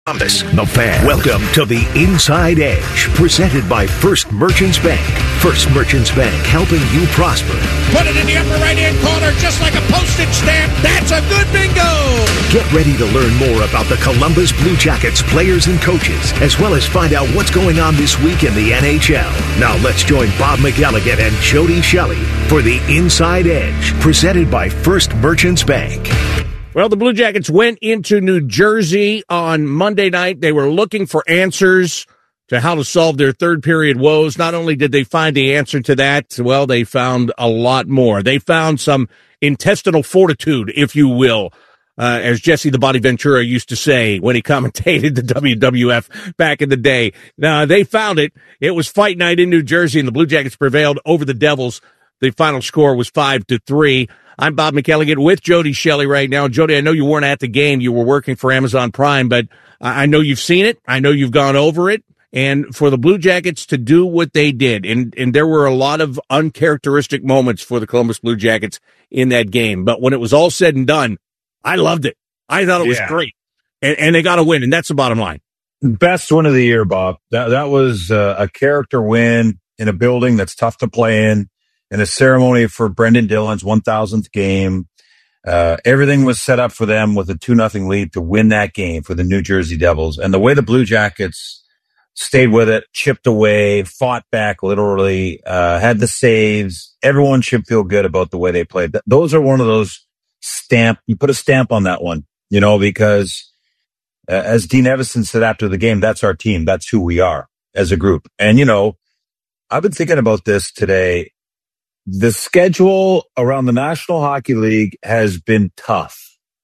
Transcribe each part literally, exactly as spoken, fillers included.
Columbus, the Fan. Welcome to the Inside Edge, presented by First Merchants Bank. First Merchants Bank, helping you prosper. Put it in the upper right-hand corner, just like a postage stamp. That's a good bingo! Get ready to learn more about the Columbus Blue Jackets players and coaches, as well as find out what's going on this week in the N H L. Now let's join Bob McElligott and Jody Shelley for the Inside Edge, presented by First Merchants Bank. Well, the Blue Jackets went into New Jersey on Monday night. They were looking for answers to how to solve their third period woes. Not only did they find the answer to that, well, they found a lot more. They found some intestinal fortitude, if you will, uh, as Jesse the Body Ventura used to say when he commentated the W W F back in the day. Now, they found it. It was fight night in New Jersey, and the Blue Jackets prevailed over the Devils. The final score was five to three. I'm Bob McElligott with Jody Shelley right now. Jody, I know you weren't at the game. You were working for Amazon Prime, but I know you've seen it. I know you've gone over it. And for the Blue Jackets to do what they did, and, and there were a lot of uncharacteristic moments for the Columbus Blue Jackets in that game. But when it was all said and done, I loved it. I thought it was yeah. great. And, and they got a win, and that's the bottom line. Best win of the year, Bob. That, that was uh, a character win in a building that's tough to play in. In a ceremony for Brendan Dillon's one thousandth game. Uh, everything was set up for them with a two nothing lead to win that game for the New Jersey Devils. And the way the Blue Jackets stayed with it, chipped away, fought back literally, uh, had the saves. Everyone should feel good about the way they played. Those are one of those stamp, you put a stamp on that one, you know, because uh, as Dean Evison said after the game, that's our team. That's who we are as a group. And, you know, I've been thinking about this today. The schedule around the National Hockey League has been tough.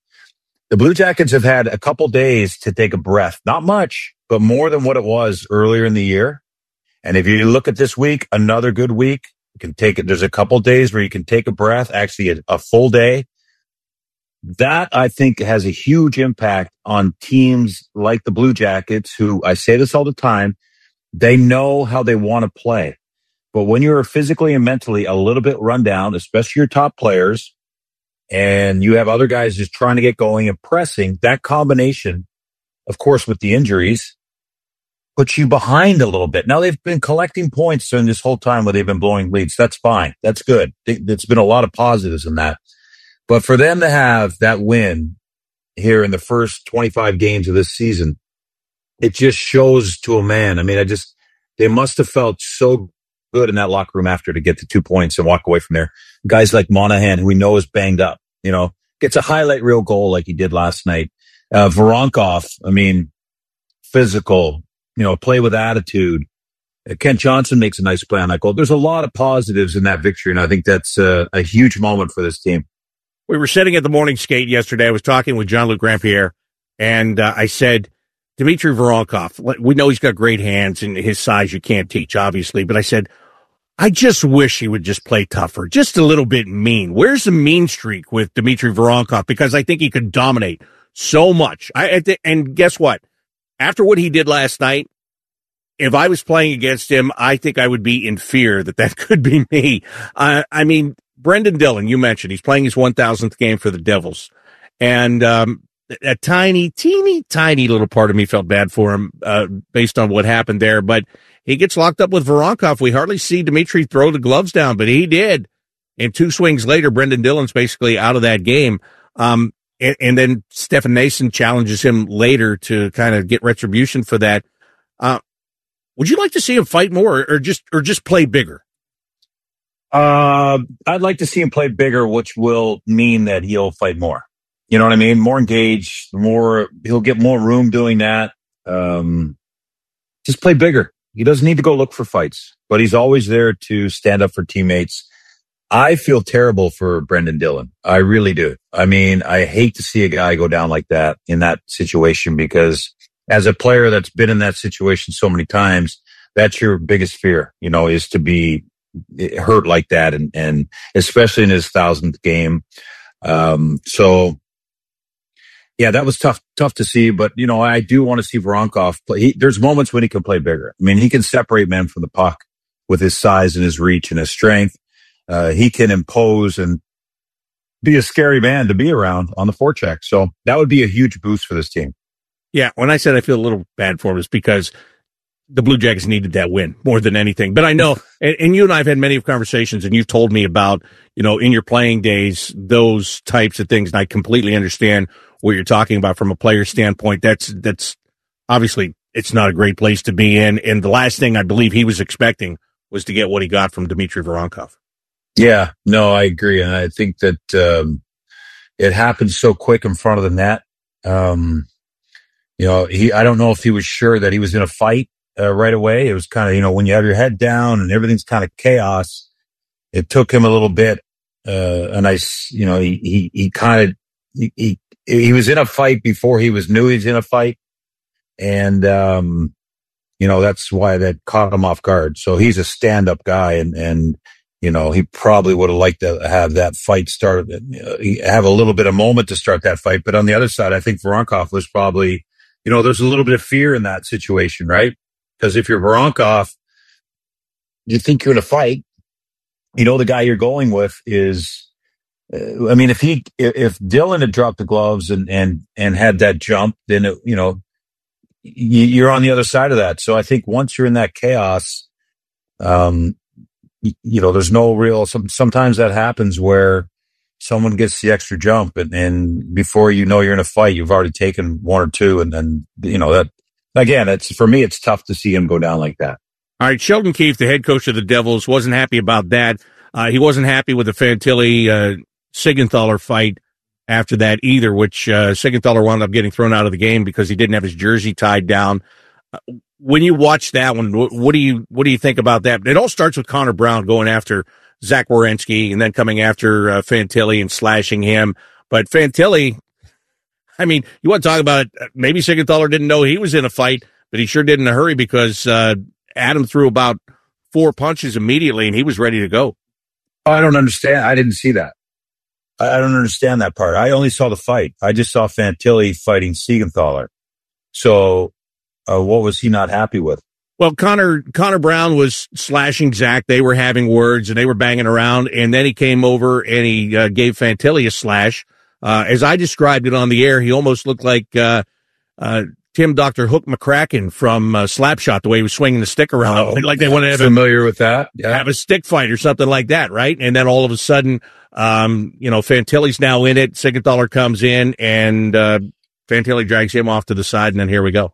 The Blue Jackets have had a couple days to take a breath. Not much, but more than what it was earlier in the year. And if you look at this week, another good week. You can take it. There's a couple days where you can take a breath, actually a, a full day. That, I think, has a huge impact on teams like the Blue Jackets, who, I say this all the time, they know how they want to play. But when you're physically and mentally a little bit run down, especially your top players, and you have other guys just trying to get going and pressing, that combination, of course, with the injuries, puts you behind a little bit. Now, they've been collecting points during this whole time where they've been blowing leads. That's fine. That's good. There's been a lot of positives in that. But for them to have that win here in the first twenty-five games of this season, it just shows to a man. I mean, I just, they must have felt so good in that locker room after to get the two points and walk away from there. Guys like Monahan, who we know is banged up, you know, gets a highlight reel goal like he did last night. Uh, Voronkov, I mean, physical, you know, play with attitude. Uh, Kent Johnson makes a nice play on that goal. There's a lot of positives in that victory, and I think that's uh, a huge moment for this team. We were sitting at the morning skate yesterday. I was talking with Jean-Luc Grandpierre, and uh, I said, Dmitry Voronkov, we know he's got great hands, and his size you can't teach, obviously. But I said, I just wish he would just play tougher, just a little bit mean. Where's the mean streak with Dmitry Voronkov? Because I think he could dominate so much. I And guess what? After what he did last night, if I was playing against him, I think I would be in fear that that could be me. Uh, I mean, Brendan Dillon, you mentioned, he's playing his one thousandth game for the Devils. And, um, a tiny, teeny, tiny little part of me felt bad for him, uh, based on what happened there. But he gets locked up with Voronkov. We hardly see Dmitry throw the gloves down, but he did. And two swings later, Brendan Dillon's basically out of that game. Um, and, and then Stefan Noesen challenges him later to kind of get retribution for that. Uh, would you like to see him fight more, or just, or just play bigger? Uh, I'd like to see him play bigger, which will mean that he'll fight more. You know what I mean? More engaged, more, he'll get more room doing that. Um, just play bigger. He doesn't need to go look for fights, but he's always there to stand up for teammates. I feel terrible for Brendan Dillon. I really do. I mean, I hate to see a guy go down like that in that situation, because as a player that's been in that situation so many times, that's your biggest fear, you know, is to be hurt like that. And, and especially in his thousandth game. Um, so, Yeah, that was tough, tough to see. But, you know, I do want to see Voronkov play. He, there's moments when he can play bigger. I mean, he can separate men from the puck with his size and his reach and his strength. Uh, he can impose and be a scary man to be around on the forecheck. So that would be a huge boost for this team. Yeah, when I said I feel a little bad for him, it's because the Blue Jackets needed that win more than anything. But I know, and, and you and I have had many conversations, and you've told me about, you know, in your playing days, those types of things, and I completely understand what you're talking about from a player standpoint. That's that's obviously it's not a great place to be in, and the last thing I believe he was expecting was to get what he got from Dmitry Voronkov. Yeah, no, I agree, and I think that um, it happened so quick in front of the net. Um, you know, he I don't know if he was sure that he was in a fight uh, right away. It was kind of, you know, when you have your head down and everything's kind of chaos, it took him a little bit. Uh, a nice, you know, he he, he kind of he, he he was in a fight before he was knew he was in a fight, and um, you know, that's why that caught him off guard. So he's a stand-up guy, and and you know, he probably would have liked to have that fight start, uh, have a little bit of moment to start that fight. But on the other side, I think Voronkov was probably, you know, there's a little bit of fear in that situation, right? Because if you're Voronkov, you think you're in a fight. You know, the guy you're going with is, uh, I mean, if he, if Dylan had dropped the gloves and, and, and had that jump, then, it, you know, you're on the other side of that. So I think once you're in that chaos, um, you know, there's no real, some, sometimes that happens where someone gets the extra jump and, and before you know you're in a fight, you've already taken one or two. And then, you know, that, again, it's, for me, it's tough to see him go down like that. All right. Sheldon Keefe, the head coach of the Devils, wasn't happy about that. Uh, he wasn't happy with the Fantilli, uh, Siegenthaler fight after that either, which, uh, Siegenthaler wound up getting thrown out of the game because he didn't have his jersey tied down. Uh, When you watch that one, what do you what do you think about that? It all starts with Connor Brown going after Zach Werenski and then coming after uh, Fantilli and slashing him. But Fantilli, I mean, you want to talk about it, maybe Siegenthaler didn't know he was in a fight, but he sure did in a hurry because uh, Adam threw about four punches immediately and he was ready to go. I don't understand. I didn't see that. I don't understand that part. I only saw the fight. I just saw Fantilli fighting Siegenthaler. So Uh, what was he not happy with? Well, Connor Connor Brown was slashing Zach. They were having words and they were banging around. And then he came over and he uh, gave Fantilli a slash. Uh, as I described it on the air, he almost looked like uh, uh, Tim Doctor Hook McCracken from uh, Slapshot, the way he was swinging the stick around. Oh, like they wanted to have familiar a, with that. Yeah. Have a stick fight or something like that, right? And then all of a sudden, um, you know, Fantilli's now in it. Siegenthaler comes in and uh, Fantilli drags him off to the side, and then here we go.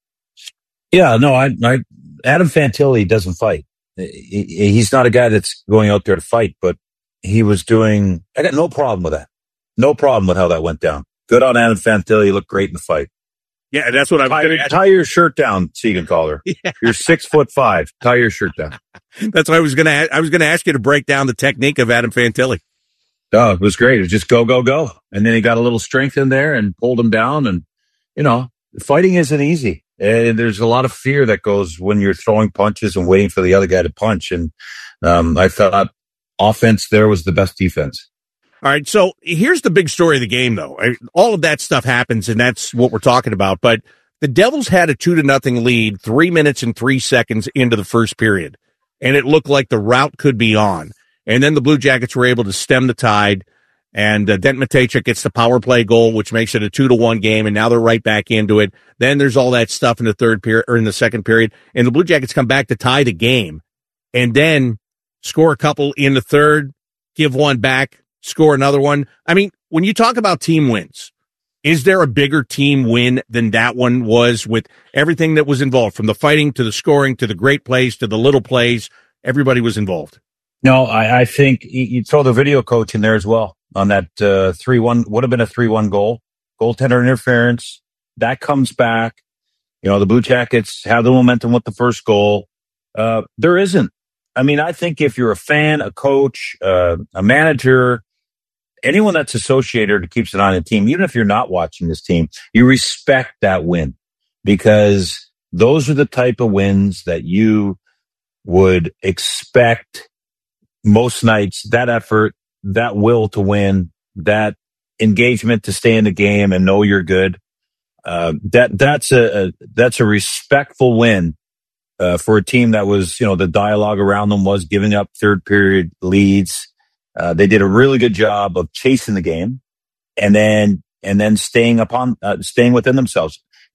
Yeah, no, I, I, Adam Fantilli doesn't fight. He, he's not a guy that's going out there to fight, but he was doing, I got no problem with that. No problem with how that went down. Good on Adam Fantilli. He looked great in the fight. Yeah, that's what I'm going to tie your shirt down, Siegenthaler. Yeah. You're six foot five. Tie your shirt down. That's what I was going to, I was going to ask you to break down the technique of Adam Fantilli. Oh, it was great. It was just go, go, go. And then he got a little strength in there and pulled him down. And, you know, fighting isn't easy. And there's a lot of fear that goes when you're throwing punches and waiting for the other guy to punch. And um, I thought offense there was the best defense. All right. So here's the big story of the game, though. All of that stuff happens, and that's what we're talking about. But the Devils had a two to nothing lead three minutes and three seconds into the first period, and it looked like the rout could be on. And then the Blue Jackets were able to stem the tide. And uh, Dent Matejchuk gets the power play goal, which makes it a two to one game, and now they're right back into it. Then there's all that stuff in the third period or in the second period, and the Blue Jackets come back to tie the game, and then score a couple in the third, give one back, score another one. I mean, when you talk about team wins, is there a bigger team win than that one was with everything that was involved, from the fighting to the scoring to the great plays to the little plays? Everybody was involved. No, I, I think you throw the video coach in there as well. On that uh, three one, would have been a three one goal. Goaltender interference. That comes back. You know, the Blue Jackets have the momentum with the first goal. Uh, there isn't. I mean, I think if you're a fan, a coach, uh, a manager, anyone that's associated or keeps an eye on a team, even if you're not watching this team, you respect that win because those are the type of wins that you would expect most nights, that effort, that will to win, that engagement to stay in the game and know you're good. Uh, that, that's a, a, that's a respectful win, uh, for a team that was, you know, the dialogue around them was giving up third period leads. Uh, they did a really good job of chasing the game and then, and then staying upon, uh, staying within themselves.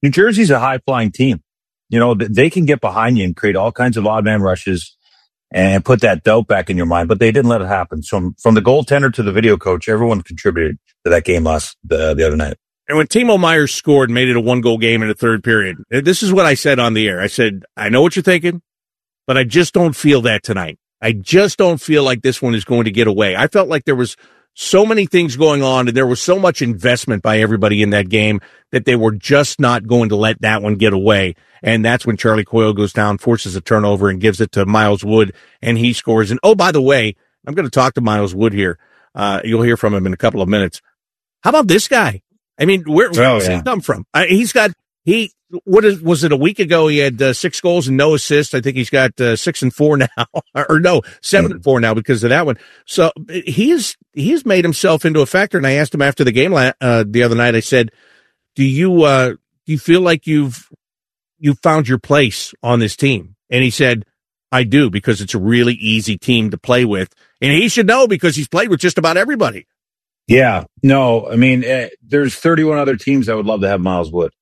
New Jersey's a high-flying team. You know, they can get behind you and create all kinds of odd man rushes and put that doubt back in your mind, but they didn't let it happen. So from the goaltender to the video coach, everyone contributed to that game last the, the other night. And when Timo Meier scored and made it a one-goal game in the third period, this is what I said on the air. I said, I know what you're thinking, but I just don't feel that tonight. I just don't feel like this one is going to get away. I felt like there was so many things going on, and there was so much investment by everybody in that game that they were just not going to let that one get away. And that's when Charlie Coyle goes down, forces a turnover, and gives it to Miles Wood, and he scores. And, oh, by the way, I'm going to talk to Miles Wood here. Uh, you'll hear from him in a couple of minutes. How about this guy? I mean, where, where oh, does yeah. he come from? Uh, he's got, he, what is, was it a week ago? He had uh, six goals and no assists. I think he's got uh, six and four now, or no, seven mm. and four now because of that one. So he's, he's made himself into a factor. And I asked him after the game uh, the other night, I said, do you, uh, do you feel like you've, you found your place on this team? And he said, I do, because it's a really easy team to play with. And he should know because he's played with just about everybody. Yeah, no, I mean, uh, there's thirty-one other teams that would love to have Miles Wood.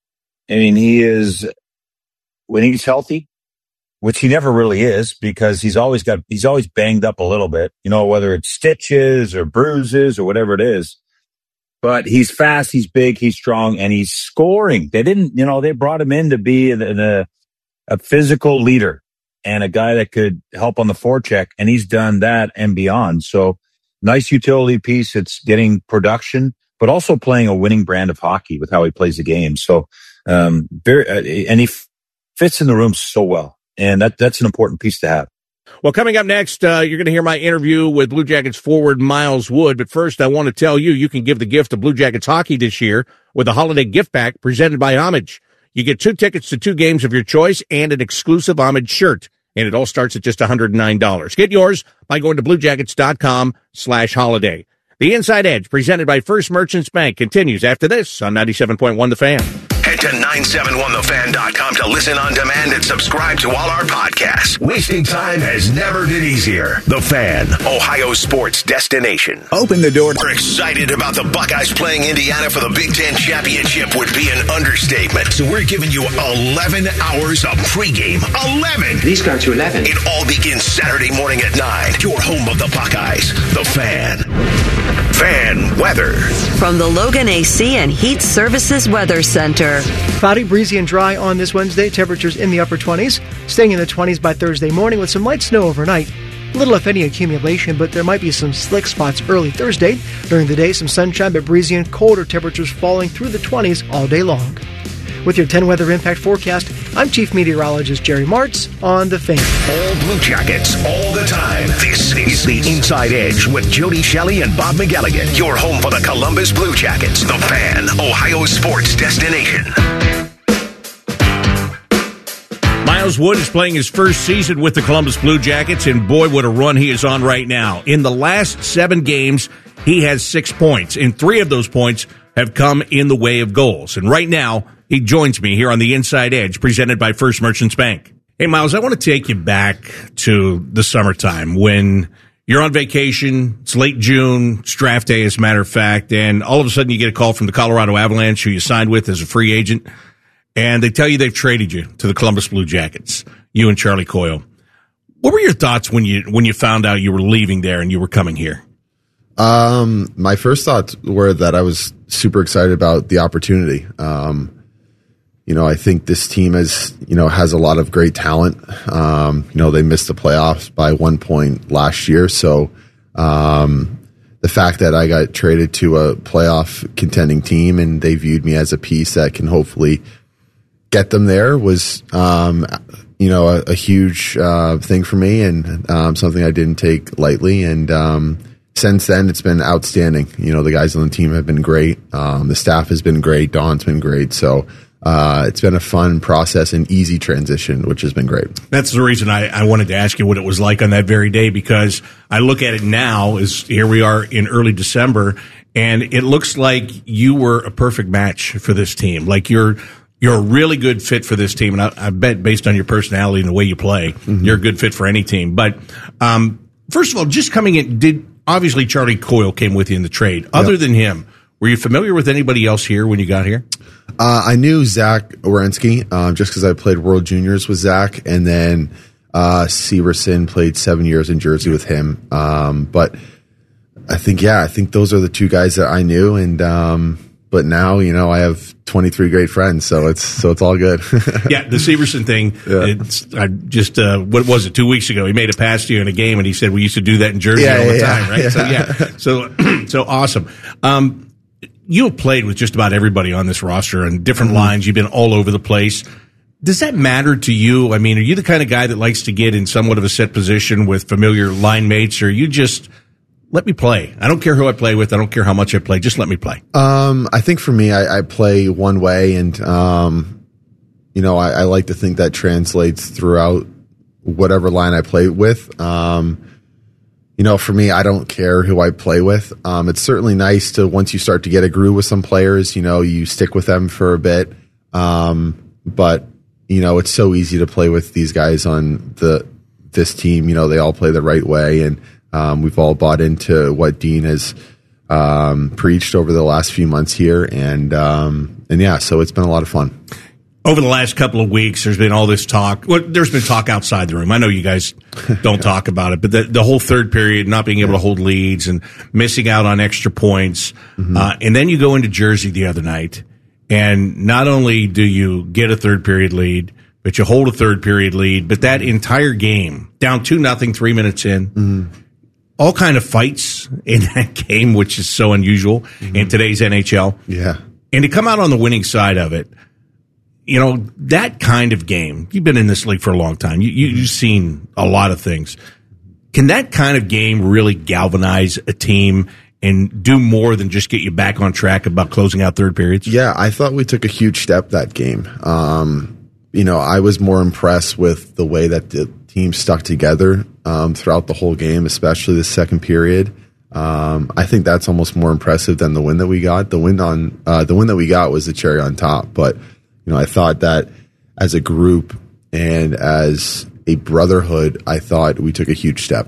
I mean, he is, when he's healthy, which he never really is, because he's always got, he's always banged up a little bit, you know, whether it's stitches or bruises or whatever it is. But he's fast, he's big, he's strong, and he's scoring. They didn't, you know, they brought him in to be a, a physical leader and a guy that could help on the forecheck, and he's done that and beyond. So, nice utility piece. It's getting production, but also playing a winning brand of hockey with how he plays the game. So, um, very, uh, and he f- fits in the room so well. And that, that's an important piece to have. Well, coming up next, uh, you're going to hear my interview with Blue Jackets forward Miles Wood. But first, I want to tell you, you can give the gift of Blue Jackets hockey this year with a holiday gift pack presented by Homage. You get two tickets to two games of your choice and an exclusive Homage shirt. And it all starts at just one hundred nine dollars. Get yours by going to bluejackets.com slash holiday. The Inside Edge, presented by First Merchants Bank, continues after this on ninety-seven point one The Fan. Head to nine seven one the fan dot com to listen on demand and subscribe to all our podcasts. Wasting time has never been easier. The Fan, Ohio sports destination. Open the door. We're excited about the Buckeyes playing Indiana for the Big Ten Championship would be an understatement. So we're giving you eleven hours of pregame. eleven! Please go to eleven. It all begins Saturday morning at nine. Your home of the Buckeyes. The Fan. Fan weather. From the Logan A C and Heat Services Weather Center. Cloudy, breezy, and dry on this Wednesday. Temperatures in the upper twenties, staying in the twenties by Thursday morning with some light snow overnight. Little, if any, accumulation, but there might be some slick spots early Thursday. During the day, some sunshine, but breezy and colder temperatures falling through the twenties all day long. With your ten Weather Impact forecast, I'm Chief Meteorologist Jerry Martz on The Fan. All Blue Jackets, all the time. This is The Inside Edge with Jody Shelley and Bob McElligott. Your home for the Columbus Blue Jackets. The Fan, Ohio sports destination. Miles Wood is playing his first season with the Columbus Blue Jackets, and boy, what a run he is on right now. In the last seven games, he has six points, and three of those points have come in the way of goals. And right now, he joins me here on the Inside Edge, presented by First Merchants Bank. Hey, Miles, I want to take you back to the summertime when you're on vacation. It's late June. It's draft day, as a matter of fact. And all of a sudden, you get a call from the Colorado Avalanche, who you signed with as a free agent. And they tell you they've traded you to the Columbus Blue Jackets, you and Charlie Coyle. What were your thoughts when you when you found out you were leaving there and you were coming here? Um, my first thoughts were that I was super excited about the opportunity. Um, you know, I think this team is, you know, has a lot of great talent. Um, you know, they missed the playoffs by one point last year. So, um, the fact that I got traded to a playoff contending team and they viewed me as a piece that can hopefully get them there was, um, you know, a, a huge, uh, thing for me and, um, something I didn't take lightly. And, um, since then, it's been outstanding. You know, the guys on the team have been great. Um, the staff has been great. Don's been great. So, uh, it's been a fun process and easy transition, which has been great. That's the reason I, I wanted to ask you what it was like on that very day, because I look at it now as here we are in early December, and it looks like you were a perfect match for this team. Like you're, you're a really good fit for this team. And I, I bet based on your personality and the way you play, mm-hmm. you're a good fit for any team. But, um, first of all, just coming in, did, obviously Charlie Coyle came with you in the trade. Other yep. than him, Were you familiar with anybody else here when you got here? Uh, I knew Zach Wierenski, um, just because I played World Juniors with Zach, and then uh, Severson played seven years in Jersey with him. Um, but I think, yeah, I think those are the two guys that I knew, and um, but now, you know, I have twenty-three great friends, so it's so it's all good. Yeah, the Severson thing. Yeah. It's I just uh, what was it? Two weeks ago, he made a pass to you in a game, and he said we used to do that in Jersey yeah, all the yeah, time, right? Yeah. So yeah, so so awesome. Um, you have played with just about everybody on this roster and different mm-hmm. lines. You've been all over the place. Does that matter to you? I mean, are you the kind of guy that likes to get in somewhat of a set position with familiar line mates, or are you just let me play? I don't care who I play with. I don't care how much I play. Just let me play. Um, I think for me, I, I play one way, and um, you know, I, I like to think that translates throughout whatever line I play with. Um, you know, for me, I don't care who I play with. Um, it's certainly nice to, once you start to get a groove with some players, you know, you stick with them for a bit. Um, but you know, it's so easy to play with these guys on the this team. You know, they all play the right way, and um, we've all bought into what Dean has um, preached over the last few months here, and um, and yeah, so it's been a lot of fun. Over the last couple of weeks, there's been all this talk. Well, there's been talk outside the room. I know you guys don't talk about it, but the, the whole third period, not being able to hold leads and missing out on extra points. Mm-hmm. Uh, and then you go into Jersey the other night, and not only do you get a third period lead, but you hold a third period lead, but that entire game, down two nothing, three minutes in, mm-hmm. all kind of fights in that game, which is so unusual mm-hmm. in today's N H L. Yeah. And to come out on the winning side of it, you know, that kind of game, you've been in this league for a long time. You, you, you've seen a lot of things. Can that kind of game really galvanize a team and do more than just get you back on track about closing out third periods? Yeah, I thought we took a huge step that game. Um, you know, I was more impressed with the way that the team stuck together um, throughout the whole game, especially the second period. Um, I think that's almost more impressive than the win that we got. The win on uh, the win that we got was the cherry on top, but you know, I thought that as a group and as a brotherhood, I thought we took a huge step.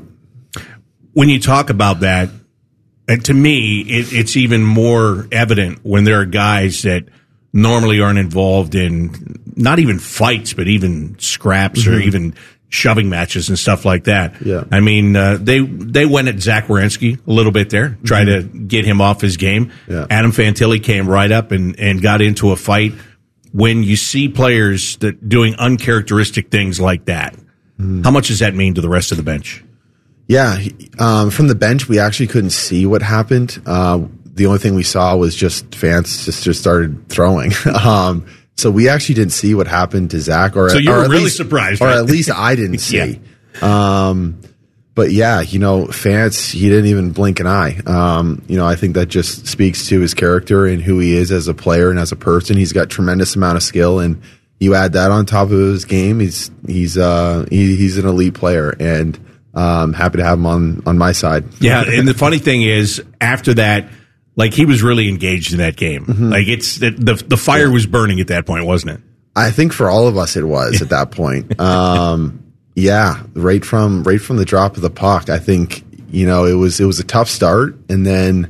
When you talk about that, and to me, it, it's even more evident when there are guys that normally aren't involved in not even fights, but even scraps mm-hmm. or even shoving matches and stuff like that. Yeah. I mean, uh, they they went at Zach Wierenski a little bit there, tried mm-hmm. to get him off his game. Yeah. Adam Fantilli came right up and, and got into a fight. When you see players that doing uncharacteristic things like that, mm. how much does that mean to the rest of the bench? Yeah, um, from the bench, we actually couldn't see what happened. Uh, the only thing we saw was just fans just, just started throwing. um, so we actually didn't see what happened to Zach. Or, so you or were at really least, surprised, or right? at least I didn't see. yeah. Um, But yeah, you know, Fance, he didn't even blink an eye. Um, you know, I think that just speaks to his character and who he is as a player and as a person. He's got tremendous amount of skill, and you add that on top of his game, he's he's uh, he, he's an elite player, and um, happy to have him on on my side. Yeah, and the funny thing is, after that, like he was really engaged in that game. Mm-hmm. Like it's the the, the fire yeah. was burning at that point, wasn't it? I think for all of us, it was at that point. Um, Yeah, right from right from the drop of the puck. I think, you know, it was it was a tough start, and then,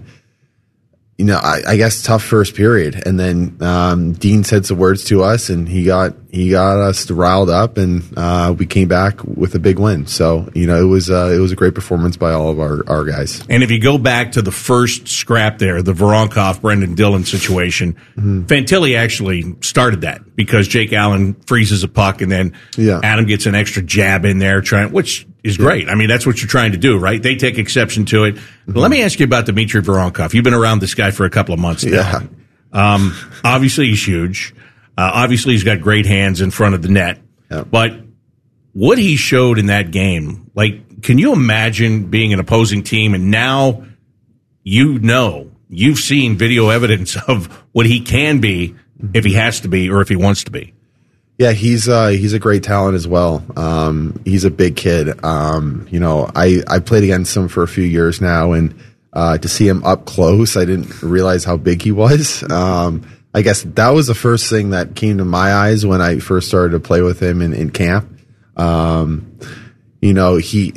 you know, I, I guess tough first period, and then um, Dean said some words to us, and he got he got us riled up, and uh, we came back with a big win. So, you know, it was uh, it was a great performance by all of our, our guys. And if you go back to the first scrap there, the Voronkov Brendan Dillon situation, mm-hmm. Fantilli actually started that because Jake Allen freezes a puck, and then yeah. Adam gets an extra jab in there, trying, which is great. Yeah. I mean, that's what you're trying to do, right? They take exception to it. Mm-hmm. But let me ask you about Dmitry Voronkov. You've been around this guy for a couple of months now. Yeah. Um, obviously, he's huge. Uh, obviously, he's got great hands in front of the net. Yeah. But what he showed in that game, like, can you imagine being an opposing team and now you know, you've seen video evidence of what he can be if he has to be or if he wants to be? Yeah, he's uh, he's a great talent as well. Um, he's a big kid. Um, you know, I, I played against him for a few years now, and uh, to see him up close, I didn't realize how big he was. Um, I guess that was the first thing that came to my eyes when I first started to play with him in, in camp. Um, you know, he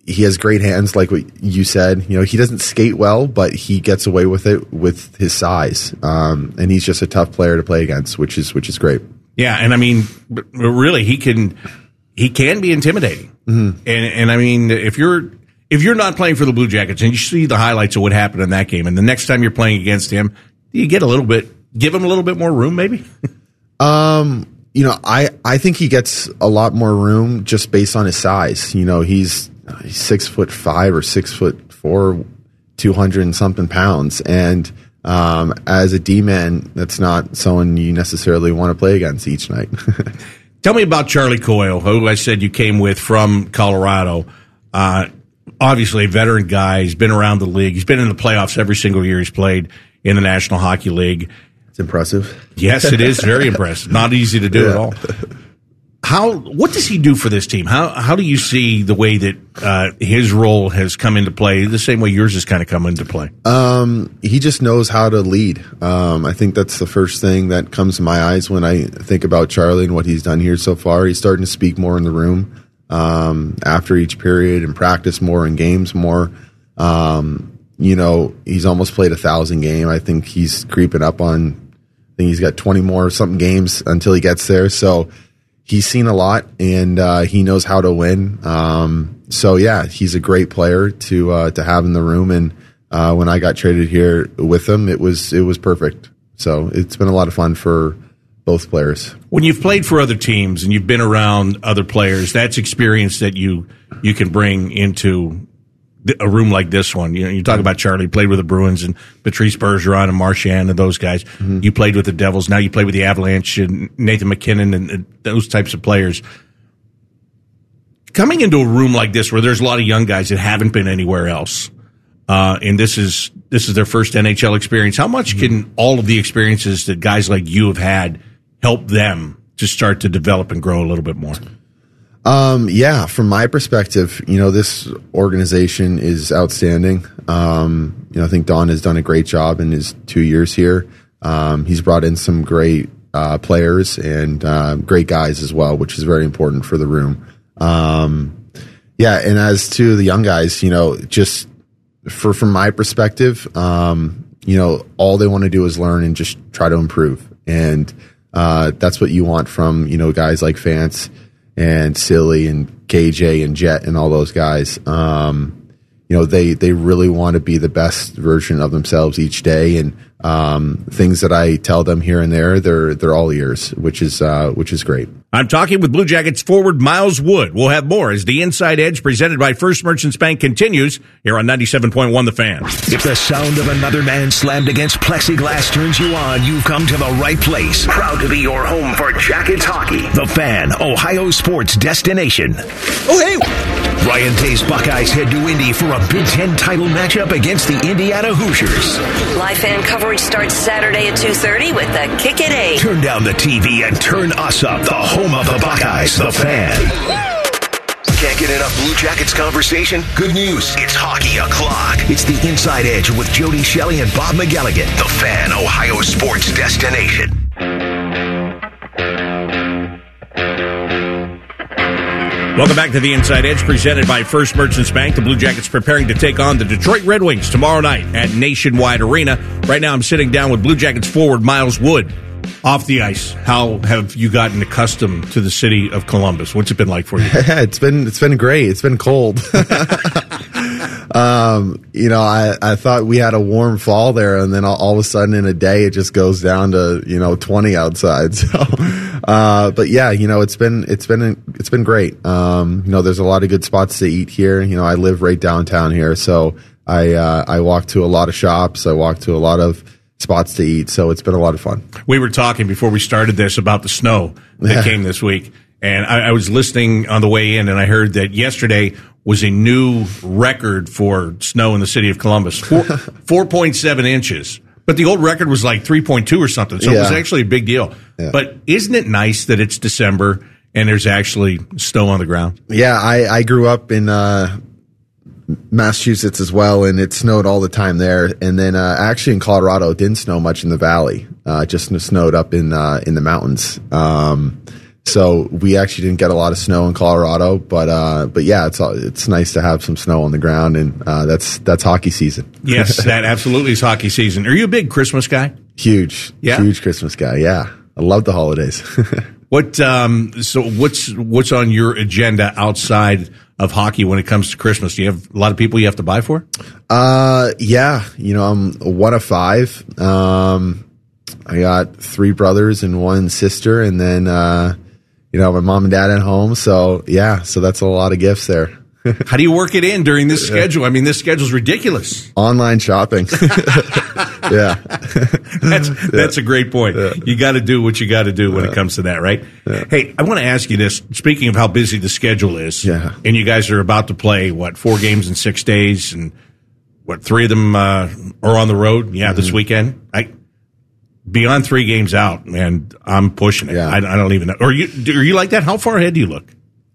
he has great hands, like what you said. You know, he doesn't skate well, but he gets away with it with his size. Um, and he's just a tough player to play against, which is which is great. Yeah, and I mean, really, he can he can be intimidating. Mm-hmm. And and I mean, if you're if you're not playing for the Blue Jackets and you see the highlights of what happened in that game, and the next time you're playing against him, you get a little bit, give him a little bit more room, maybe. um. You know, I, I think he gets a lot more room just based on his size. You know, he's, he's six foot five or six foot four, two hundred and something pounds. And um, as a D-man, that's not someone you necessarily want to play against each night. Tell me about Charlie Coyle, who I said you came with from Colorado. Uh, obviously, a veteran guy. He's been around the league. He's been in the playoffs every single year he's played in the National Hockey League. It's impressive. Yes, it is very impressive. Not easy to do yeah. at all. How? What does he do for this team? How How do you see the way that uh, his role has come into play, the same way yours has kind of come into play? Um, he just knows how to lead. Um, I think that's the first thing that comes to my eyes when I think about Charlie and what he's done here so far. He's starting to speak more in the room um, after each period and practice more in games more. Um, you know, he's almost played a thousand game. I think he's creeping up on. I think he's got twenty more something games until he gets there. So he's seen a lot, and uh, he knows how to win. Um, so yeah, he's a great player to uh, to have in the room. And uh, when I got traded here with him, it was it was perfect. So it's been a lot of fun for both players. When you've played for other teams and you've been around other players, that's experience that you you can bring into a room like this one. You know, you talk about Charlie, played with the Bruins and Patrice Bergeron and Marchand and those guys. Mm-hmm. You played with the Devils. Now you play with the Avalanche and Nathan McKinnon and, and those types of players. Coming into a room like this where there's a lot of young guys that haven't been anywhere else, uh, and this is this is their first N H L experience, how much mm-hmm. can all of the experiences that guys like you have had help them to start to develop and grow a little bit more? Um, yeah, from my perspective, you know, this organization is outstanding. Um, you know, I think Don has done a great job in his two years here. Um, he's brought in some great, uh, players and, uh, great guys as well, which is very important for the room. Um, yeah. And as to the young guys, you know, just for, from my perspective, um, you know, all they want to do is learn and just try to improve. And, uh, that's what you want from, you know, guys like Fance and Silly and K J and Jet and all those guys. Um, you know, they, they really want to be the best version of themselves each day. And, um, things that I tell them here and there, they're, they're all ears, which is, uh, which is great. I'm talking with Blue Jackets forward Miles Wood. We'll have more as the Inside Edge presented by First Merchants Bank continues here on ninety-seven point one The Fan. If the sound of another man slammed against plexiglass turns you on, you've come to the right place. Proud to be your home for Jackets hockey. The Fan, Ohio sports destination. Oh, hey! Ryan Tay's Buckeyes head to Indy for a Big Ten title matchup against the Indiana Hoosiers. Live fan coverage starts Saturday at two thirty with the Kick at eight. Turn down the T V and turn us up. The home of the Buckeyes, The Fan. Can't get enough Blue Jackets conversation? Good news. It's hockey o'clock. It's the Inside Edge with Jody Shelley and Bob McElligott. The Fan, Ohio sports destination. Welcome back to the Inside Edge, presented by First Merchants Bank. The Blue Jackets preparing to take on the Detroit Red Wings tomorrow night at Nationwide Arena. Right now I'm sitting down with Blue Jackets forward Miles Wood. Off the ice, how have you gotten accustomed to the city of Columbus? What's it been like for you? Yeah, it's been it's been great. It's been cold. um, you know, I, I thought we had a warm fall there, and then all, all of a sudden in a day it just goes down to, you know, twenty outside. So, uh, but yeah, you know, it's been it's been it's been great. Um, you know, there's a lot of good spots to eat here. You know, I live right downtown here, so I uh, I walk to a lot of shops. I walk to a lot of spots to eat, so it's been a lot of fun. We were talking before we started this about the snow that Yeah. came this week, and I, I was listening on the way in, and I heard that yesterday was a new record for snow in the city of Columbus, four, four point seven inches. But the old record was like three point two or something, so Yeah. it was actually a big deal. Yeah. But isn't it nice that it's December and there's actually snow on the ground? Yeah, I, I grew up in uh, Massachusetts as well, and it snowed all the time there. And then uh, actually in Colorado, it didn't snow much in the valley. Uh, it just snowed up in uh, in the mountains. Um, So we actually didn't get a lot of snow in Colorado, but uh, but yeah, it's it's nice to have some snow on the ground, and uh, that's that's hockey season. Yes, that absolutely is hockey season. Are you a big Christmas guy? Huge, yeah? huge Christmas guy. Yeah, I love the holidays. What um, so what's what's on your agenda outside of hockey when it comes to Christmas? Do you have a lot of people you have to buy for? Uh, yeah, you know, I'm one of five. Um, I got three brothers and one sister, and then uh, you know, my mom and dad at home. So yeah, so that's a lot of gifts there. How do you work it in during this schedule? I mean, this schedule's ridiculous. Online shopping. yeah. That's that's a great point. Yeah. You got to do what you got to do when yeah. it comes to that, right? Yeah. Hey, I want to ask you this. Speaking of how busy the schedule is, yeah. and you guys are about to play, what, four games in six days, and what, three of them uh, are on the road? Yeah, mm-hmm. this weekend. I Beyond three games out, man, I'm pushing it. Yeah. I, I don't even know. Are you, are you like that? How far ahead do you look?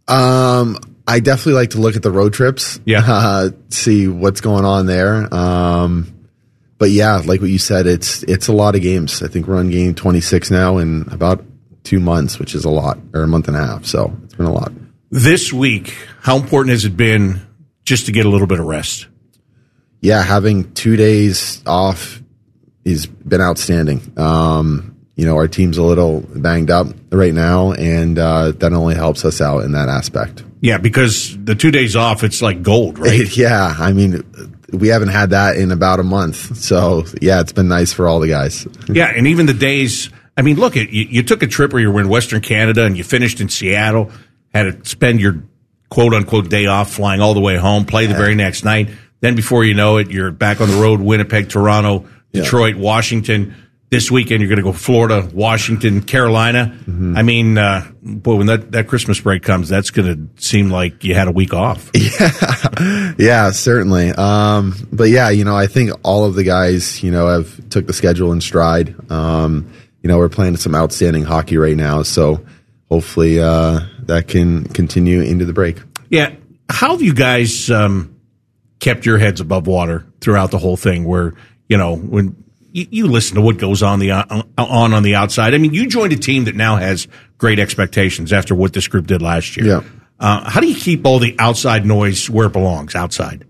Um, I definitely like to look at the road trips. Yeah. Uh, see what's going on there. Um, but yeah, like what you said, it's it's a lot of games. I think we're on game twenty-six now in about two months, which is a lot, or a month and a half. So it's been a lot. This week, how important has it been just to get a little bit of rest? Yeah, having two days off has been outstanding. Um, you know, our team's a little banged up right now, and uh, that only helps us out in that aspect. Yeah, because the two days off, it's like gold, right? Yeah, I mean, we haven't had that in about a month. So, yeah, it's been nice for all the guys. Yeah, and even the days, I mean, look, you, you took a trip where you were in Western Canada and you finished in Seattle, had to spend your quote-unquote day off flying all the way home, play the yeah. very next night. Then before you know it, you're back on the road, Winnipeg, Toronto, Detroit, yeah. Washington. This weekend, you're going to go Florida, Washington, Carolina. Mm-hmm. I mean, uh, boy, when that, that Christmas break comes, that's going to seem like you had a week off. Yeah, yeah, certainly. Um, but yeah, you know, I think all of the guys, you know, have took the schedule in stride. Um, you know, we're playing some outstanding hockey right now, so hopefully uh, that can continue into the break. Yeah. How have you guys um, kept your heads above water throughout the whole thing where, you know, when you, you listen to what goes on the on on the outside? I mean, you joined a team that now has great expectations after what this group did last year. Yeah. Uh, how do you keep all the outside noise where it belongs, outside?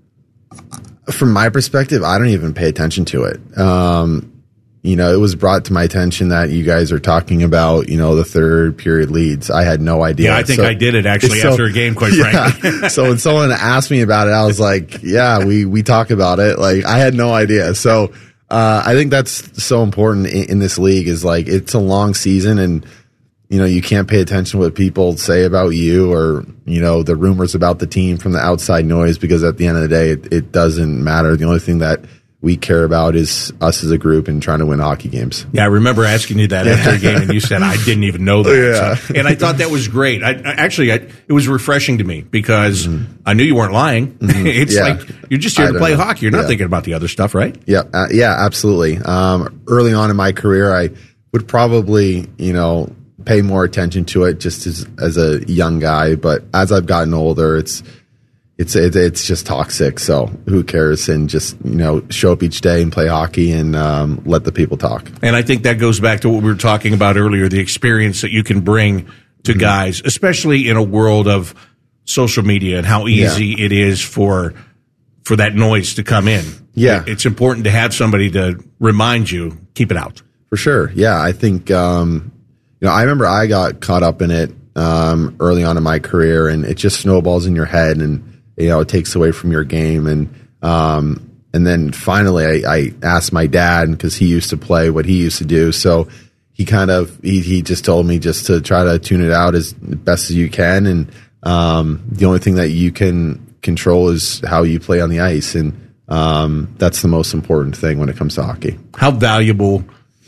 From my perspective, I don't even pay attention to it. Um, you know, it was brought to my attention that you guys are talking about, you know, the third period leads. I had no idea. Yeah, I think so, I did it actually so, after a game, quite yeah. frankly. So when someone asked me about it, I was like, yeah, we, we talk about it. Like, I had no idea. So, uh, I think that's so important in, in this league is like, it's a long season and, you know, you can't pay attention to what people say about you or, you know, the rumors about the team from the outside noise, because at the end of the day, it, it doesn't matter. The only thing that we care about is us as a group and trying to win hockey games. Yeah, I remember asking you that yeah. after a game, and you said, I didn't even know that. Yeah. So, and I thought that was great. I, I Actually, I, it was refreshing to me because mm-hmm. I knew you weren't lying. Mm-hmm. It's yeah. like, you're just here to play know. hockey. You're not yeah. thinking about the other stuff, right? Yeah, uh, yeah, absolutely. Um, early on in my career, I would probably, you know, pay more attention to it just as, as a young guy. But as I've gotten older, it's It's it's just toxic, so who cares? And just, you know, show up each day and play hockey and um, let the people talk. And I think that goes back to what we were talking about earlier, the experience that you can bring to mm-hmm. guys, especially in a world of social media and how easy yeah. it is for for that noise to come in. Yeah. It's important to have somebody to remind you, keep it out. For sure. Yeah, I think, um, you know, I remember I got caught up in it um, early on in my career, and it just snowballs in your head and, you know, it takes away from your game. And, um, and then finally I, I asked my dad, because he used to play what he used to do. So he kind of, he, he just told me just to try to tune it out as best as you can. And, um, the only thing that you can control is how you play on the ice. And, um, that's the most important thing when it comes to hockey. How valuable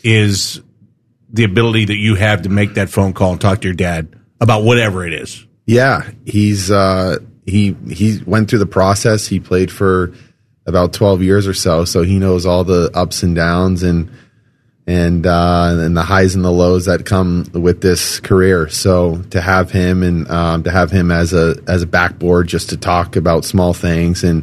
is the ability that you have to make that phone call and talk to your dad about whatever it is? Yeah, he's, uh, He he went through the process. He played for about twelve years or so, so he knows all the ups and downs and and uh, and the highs and the lows that come with this career. So to have him and um, to have him as a as a backboard just to talk about small things, and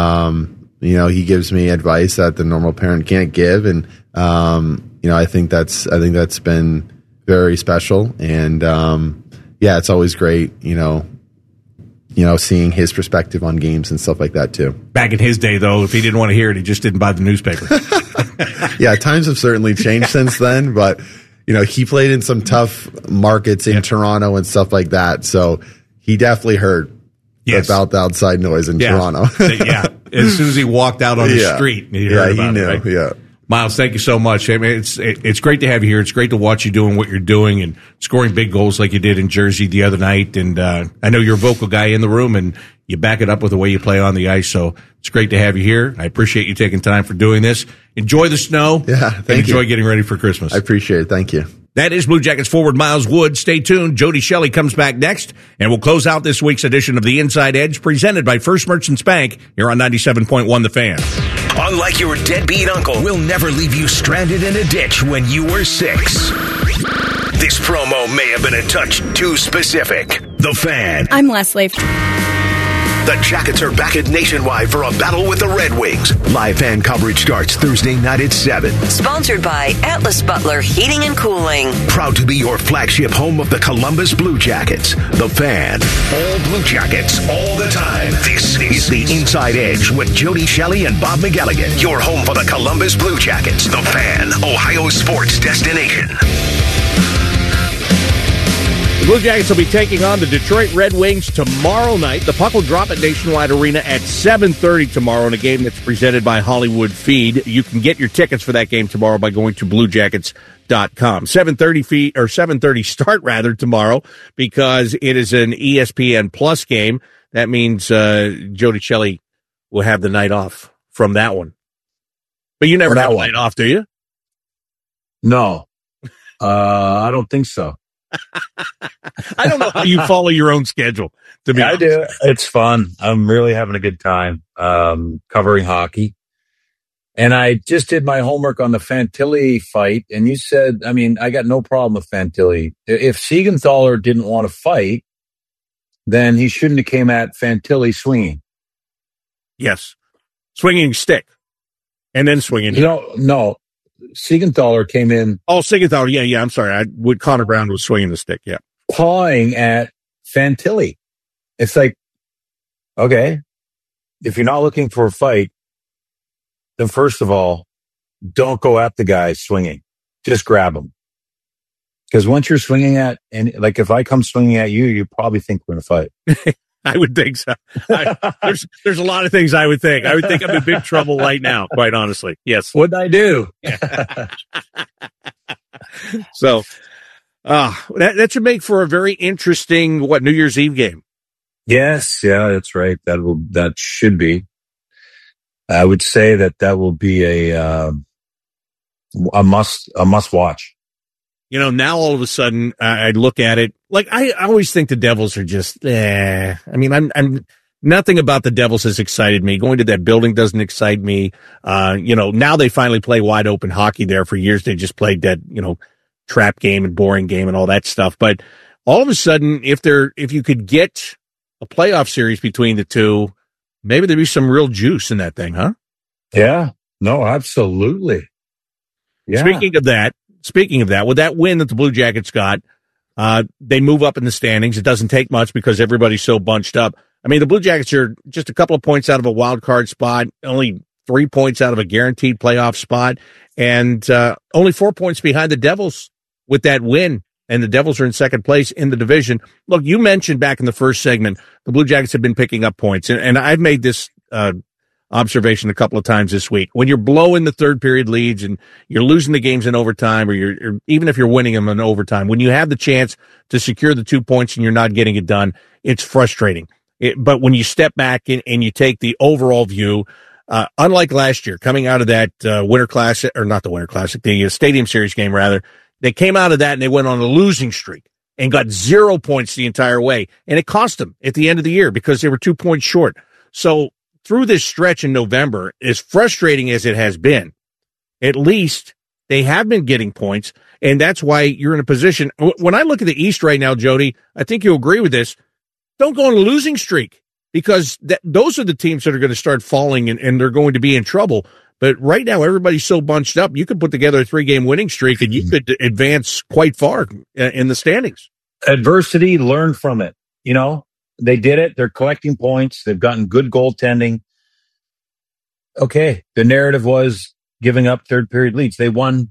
um, you know, he gives me advice that the normal parent can't give, and um, you know, I think that's I think that's been very special. And um, yeah, it's always great, you know, you know, seeing his perspective on games and stuff like that too. Back in his day, though, if he didn't want to hear it, he just didn't buy the newspaper. Yeah, times have certainly changed since then, but you know, he played in some tough markets in yep. Toronto and stuff like that, so he definitely heard yes. about the outside noise in yeah. Toronto. Yeah, as soon as he walked out on the yeah. street, he yeah, heard he about knew. it. Right? Yeah. Miles, thank you so much. I mean, it's it, it's great to have you here. It's great to watch you doing what you're doing and scoring big goals like you did in Jersey the other night. And uh, I know you're a vocal guy in the room, and you back it up with the way you play on the ice. So it's great to have you here. I appreciate you taking time for doing this. Enjoy the snow. Yeah, thank and enjoy you. getting ready for Christmas. I appreciate it. Thank you. That is Blue Jackets forward Miles Wood. Stay tuned. Jody Shelley comes back next, and we'll close out this week's edition of The Inside Edge, presented by First Merchants Bank here on ninety-seven point one The Fan. Unlike your deadbeat uncle, we'll never leave you stranded in a ditch when you were six. This promo may have been a touch too specific. The Fan. I'm Leslie. The Jackets are back at Nationwide for a battle with the Red Wings. Live fan coverage starts Thursday night at seven. Sponsored by Atlas Butler Heating and Cooling. Proud to be your flagship home of the Columbus Blue Jackets. The Fan. All Blue Jackets, all the time. This is The Inside Edge with Jody Shelley and Bob McElligott. Your home for the Columbus Blue Jackets. The Fan. Ohio sports destination. The Blue Jackets will be taking on the Detroit Red Wings tomorrow night. The puck will drop at Nationwide Arena at seven thirty tomorrow in a game that's presented by Hollywood Feed. You can get your tickets for that game tomorrow by going to blue jackets dot com. seven thirty fee, or seven thirty start rather tomorrow, because it is an E S P N Plus game. That means uh, Jody Shelley will have the night off from that one. But you never have a night off, do you? No, uh, I don't think so. I don't know how you follow your own schedule. To be yeah, I honest. do. It's fun. I'm really having a good time um, covering hockey. And I just did my homework on the Fantilli fight. And you said, I mean, I got no problem with Fantilli. If Siegenthaler didn't want to fight, then he shouldn't have came at Fantilli swinging. Yes. Swinging stick. And then swinging. No, no. Siegenthaler came in. Oh, Siegenthaler. Yeah, yeah. I'm sorry. I would Connor Brown was swinging the stick. Yeah. Pawing at Fantilli. It's like, okay, if you're not looking for a fight, then first of all, don't go at the guy swinging. Just grab him. Because once you're swinging at, and like if I come swinging at you, you probably think we're going to fight. I would think so. I, there's there's a lot of things I would think. I would think I'm in big trouble right now, quite honestly. Yes. What'd I do? So, uh, that, that should make for a very interesting, what, New Year's Eve game. Yes. Yeah, that's right. That will, that should be. I would say that that will be a, uh, a must, a must watch. You know, now all of a sudden I look at it like I, I always think the Devils are just, eh. I mean, I'm, I'm, nothing about the Devils has excited me. Going to that building doesn't excite me. Uh, you know, now they finally play wide open hockey there. For years they just played that, you know, trap game and boring game and all that stuff. But all of a sudden, if there, if you could get a playoff series between the two, maybe there'd be some real juice in that thing, huh? Yeah. No, absolutely. Yeah. Speaking of that, Speaking of that, with that win that the Blue Jackets got, uh, they move up in the standings. It doesn't take much because everybody's so bunched up. I mean, the Blue Jackets are just a couple of points out of a wild card spot, only three points out of a guaranteed playoff spot, and uh, only four points behind the Devils with that win. And the Devils are in second place in the division. Look, you mentioned back in the first segment, the Blue Jackets have been picking up points, and, and I've made this uh observation a couple of times this week. When you're blowing the third period leads and you're losing the games in overtime, or you're, or even if you're winning them in overtime, when you have the chance to secure the two points and you're not getting it done, it's frustrating. It, but when you step back and, and you take the overall view, uh, unlike last year, coming out of that uh, Winter Classic, or not the Winter Classic, the uh, Stadium Series game rather, they came out of that and they went on a losing streak and got zero points the entire way. And it cost them at the end of the year because they were two points short. So through this stretch in November, as frustrating as it has been, at least they have been getting points, and that's why you're in a position. When I look at the East right now, Jody, I think you'll agree with this. Don't go on a losing streak, because that, those are the teams that are going to start falling, and, and they're going to be in trouble. But right now, everybody's so bunched up, you could put together a three-game winning streak, and you could advance quite far in the standings. adversity, learn from it. You know, they did it. They're collecting points. They've gotten good goaltending. Okay. The narrative was giving up third period leads. They won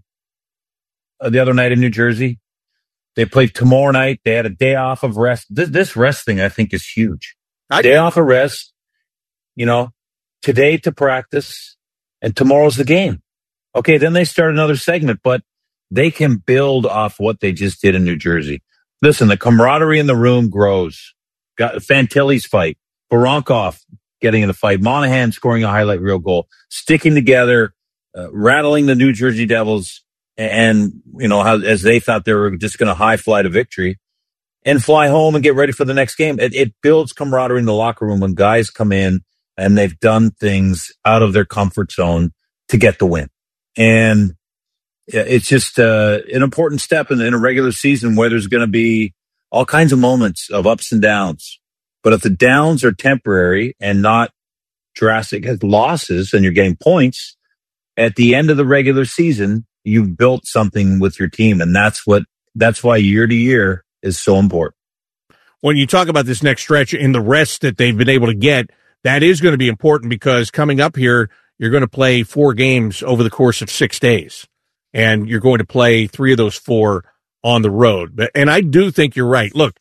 uh, the other night in New Jersey. They played tomorrow night. They had a day off of rest. This, this rest thing, I think, is huge. I, day off of rest, you know, today to practice, and tomorrow's the game. Okay, then they start another segment, but they can build off what they just did in New Jersey. Listen, the camaraderie in the room grows. Got Fantilli's fight, Voronkov getting in the fight, Monahan scoring a highlight reel goal, sticking together, uh, rattling the New Jersey Devils, and, you know, how, as they thought they were just going to high fly to victory and fly home and get ready for the next game. It, it builds camaraderie in the locker room when guys come in and they've done things out of their comfort zone to get the win. And it's just uh, an important step in, in a regular season where there's going to be all kinds of moments of ups and downs. But if the downs are temporary and not drastic as losses and you're getting points, at the end of the regular season, you've built something with your team. And that's what, that's why year to year is so important. When you talk about this next stretch and the rest that they've been able to get, that is going to be important because coming up here, you're going to play four games over the course of six days. And you're going to play three of those four on the road. And I do think you're right. Look,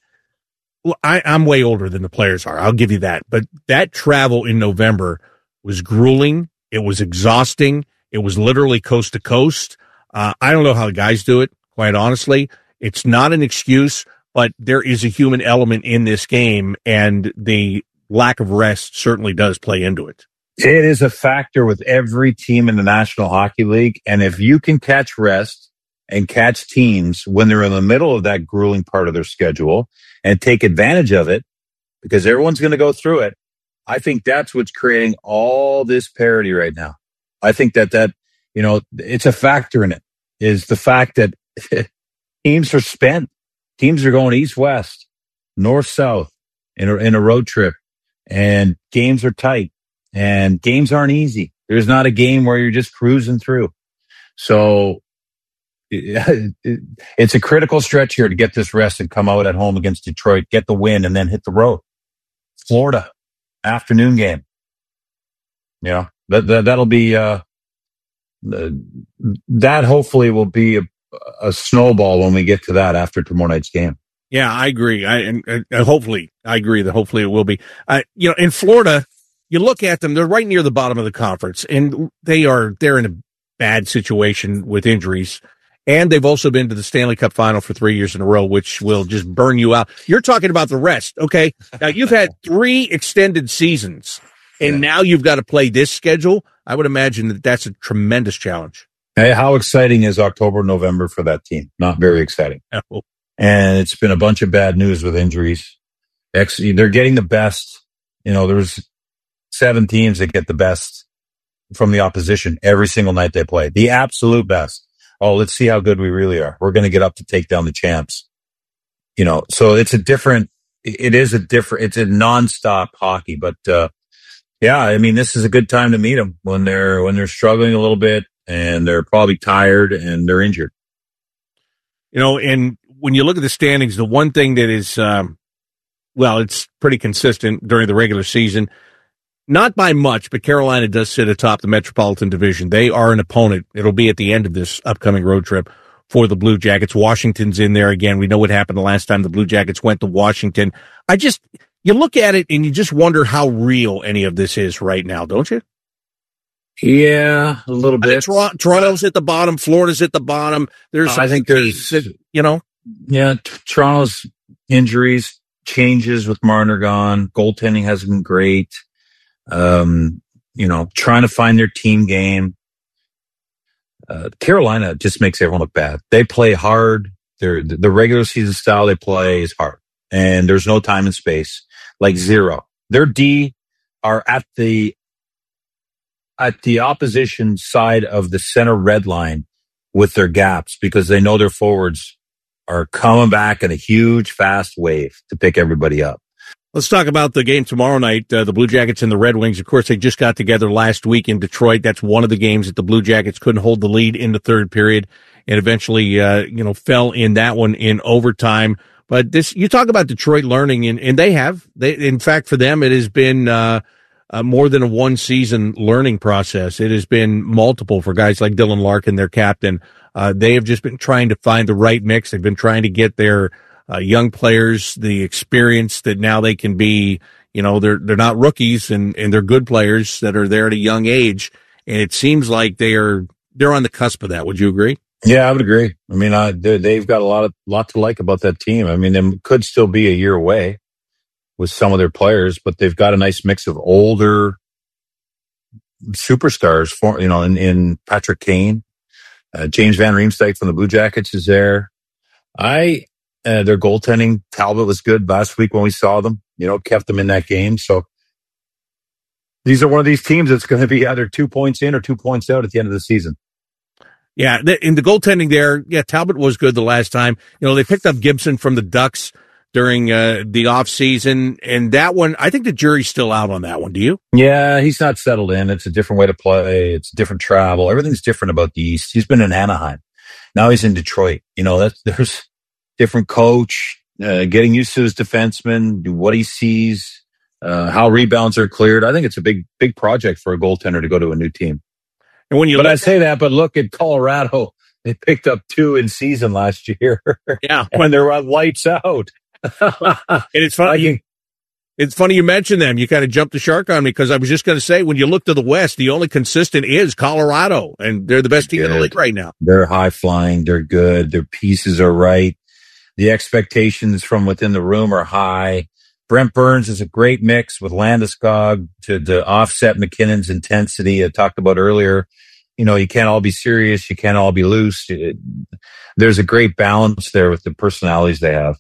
I, I'm way older than the players are. I'll give you that. But that travel in November was grueling. It was exhausting. It was literally coast to coast. Uh, I don't know how the guys do it, quite honestly. It's not an excuse, but there is a human element in this game, and the lack of rest certainly does play into it. It is a factor with every team in the National Hockey League. And if you can catch rest and catch teams when they're in the middle of that grueling part of their schedule and take advantage of it, because everyone's going to go through it, I think that's what's creating all this parity right now. I think that that, you know, it's a factor in it, is the fact that teams are spent. Teams are going east-west, north-south in a, in a road trip, and games are tight. And games aren't easy. There's not a game where you're just cruising through. So it, it, it's a critical stretch here to get this rest and come out at home against Detroit, get the win, and then hit the road. Florida, afternoon game. You know, that, that, that'll be, uh, that hopefully will be a, a snowball when we get to that after tomorrow night's game. Yeah, I agree. I, and, and hopefully, I agree that hopefully it will be. Uh, you know, in Florida, you look at them, they're right near the bottom of the conference, and they are, they're in a bad situation with injuries. And they've also been to the Stanley Cup final for three years in a row, which will just burn you out. You're talking about the rest. Okay. Now you've had three extended seasons, and yeah. Now you've got to play this schedule. I would imagine that that's a tremendous challenge. Hey, how exciting is October, November for that team? Not very exciting. Oh. And it's been a bunch of bad news with injuries. They're getting the best. You know, there's seven teams that get the best from the opposition every single night they play. The absolute best. Oh, let's see how good we really are. We're going to get up to take down the champs. You know, so it's a different, it is a different, it's a nonstop hockey. But, uh, yeah, I mean, this is a good time to meet them when they're, when they're struggling a little bit and they're probably tired and they're injured. You know, and when you look at the standings, the one thing that is, um, well, it's pretty consistent during the regular season. Not by much, but Carolina does sit atop the Metropolitan Division. They are an opponent. It'll be at the end of this upcoming road trip for the Blue Jackets. Washington's in there again. We know what happened the last time the Blue Jackets went to Washington. I just, you look at it and you just wonder how real any of this is right now, don't you? Yeah, a little bit. Toronto, Toronto's at the bottom. Florida's at the bottom. There's, uh, I think there's, you know, yeah, t- Toronto's injuries, changes with Marner gone. Goaltending hasn't been great. Um, you know, trying to find their team game. Uh, Carolina just makes everyone look bad. They play hard. They're, the regular season style they play is hard, and there's no time and space, like zero. Their D are at the, at the opposition side of the center red line with their gaps because they know their forwards are coming back in a huge fast wave to pick everybody up. Let's talk about the game tomorrow night, uh, the Blue Jackets and the Red Wings. Of course, they just got together last week in Detroit. That's one of the games that the Blue Jackets couldn't hold the lead in the third period and eventually, uh, you know, fell in that one in overtime. But this, you talk about Detroit learning, and, and they have. They, in fact, for them, it has been uh, uh, more than a one-season learning process. It has been multiple for guys like Dylan Larkin, their captain. Uh, they have just been trying to find the right mix. They've been trying to get their uh, young players the experience that now they can be, you know, they're they're not rookies, and, and they're good players that are there at a young age. And it seems like they are they're on the cusp of that. Would you agree? Yeah, I would agree. I mean, I, they've got a lot of lot to like about that team. I mean, they could still be a year away with some of their players, but they've got a nice mix of older superstars. For you know, in, in Patrick Kane, uh, James Van Riemsdyk from the Blue Jackets is there. I uh, their goaltending, Talbot was good last week when we saw them. You know, kept them in that game. So these are one of these teams that's going to be either two points in or two points out at the end of the season. Yeah, in the goaltending there, yeah, Talbot was good the last time. You know, they picked up Gibson from the Ducks during uh, the off season, and that one, I think the jury's still out on that one. Do you? Yeah, he's not settled in. It's a different way to play. It's different travel. Everything's different about the East. He's been in Anaheim. Now he's in Detroit. You know, that's, there's different coach, uh, getting used to his defenseman, what he sees, uh, how rebounds are cleared. I think it's a big, big project for a goaltender to go to a new team. And when you but look, I say that, but look at Colorado. They picked up two in season last year. Yeah, when they're on lights out. And it's funny. You, it's funny you mentioned them. You kind of jumped the shark on me because I was just going to say, when you look to the West, the only consistent is Colorado, and they're the best team good. in the league right now. They're high flying. They're good. Their pieces are right. The expectations from within the room are high. Brent Burns is a great mix with Landeskog to, to offset McKinnon's intensity I talked about earlier. You know, you can't all be serious. You can't all be loose. It, there's a great balance there with the personalities they have.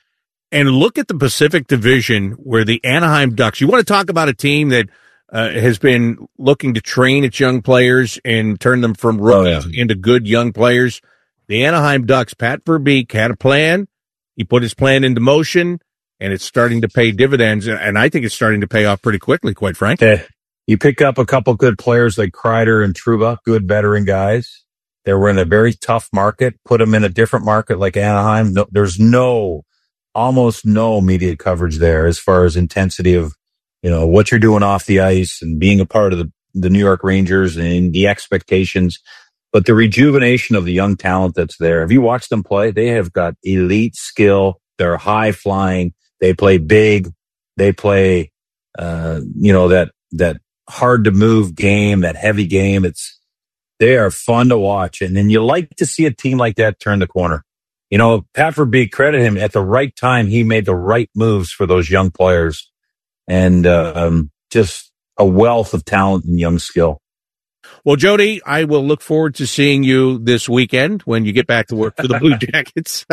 And look at the Pacific Division where the Anaheim Ducks, you want to talk about a team that uh, has been looking to train its young players and turn them from rookies oh, yeah. into good young players. The Anaheim Ducks, Pat Verbeek had a plan. He put his plan into motion. And it's starting to pay dividends, and I think it's starting to pay off pretty quickly, quite frankly. Yeah. You pick up a couple good players like Kreider and Trouba, good veteran guys. They were in a very tough market. Put them in a different market like Anaheim. No, there's no, almost no media coverage there as far as intensity of, you know, what you're doing off the ice and being a part of the, the New York Rangers and the expectations. But the rejuvenation of the young talent that's there. Have you watched them play? They have got elite skill. They're high flying. They play big. They play, uh, you know, that, that hard to move game, that heavy game. It's, they are fun to watch. And then you like to see a team like that turn the corner. You know, Pat Verbeek, credit him, at the right time, he made the right moves for those young players and, uh, um, just a wealth of talent and young skill. Well, Jody, I will look forward to seeing you this weekend when you get back to work for the Blue Jackets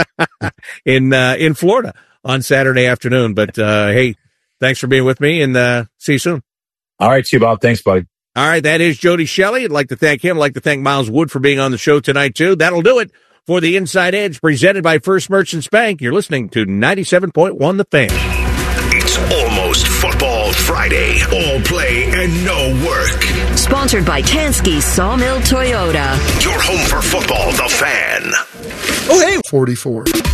in, uh, in Florida on Saturday afternoon. But, uh, hey, thanks for being with me, and uh, see you soon. All right, see you, Bob. Thanks, buddy. All right, that is Jody Shelley. I'd like to thank him. I'd like to thank Miles Wood for being on the show tonight, too. That'll do it for the Inside Edge presented by First Merchants Bank. You're listening to ninety-seven point one The Fan. It's almost Football Friday. All play and no work. Sponsored by Tansky Sawmill Toyota. Your home for football, The Fan. Oh, hey. forty-four.